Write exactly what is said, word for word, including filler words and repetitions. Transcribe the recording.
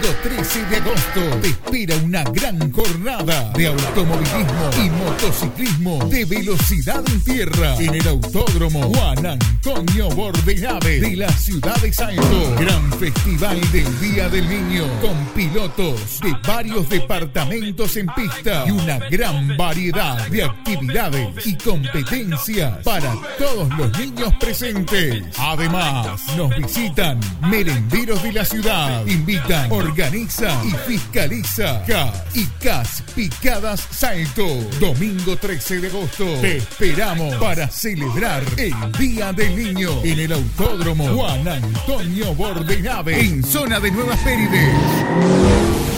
domingo trece de agosto te espera una gran jornada de automovilismo y motociclismo de velocidad en tierra en el Autódromo Juan Antonio Bordenave de la ciudad de Salto. Gran festival del Día del Niño con pilotos de varios departamentos en pista y una gran variedad de actividades y competencias para todos los niños presentes. Además, nos visitan merenderos de la ciudad. Invitan, organiza y fiscaliza C A S y C A S Picadas Salto. Domingo trece de agosto te esperamos para celebrar el Día del Niño en el Autódromo Juan Antonio Bordenave en zona de Nuevas Pérides.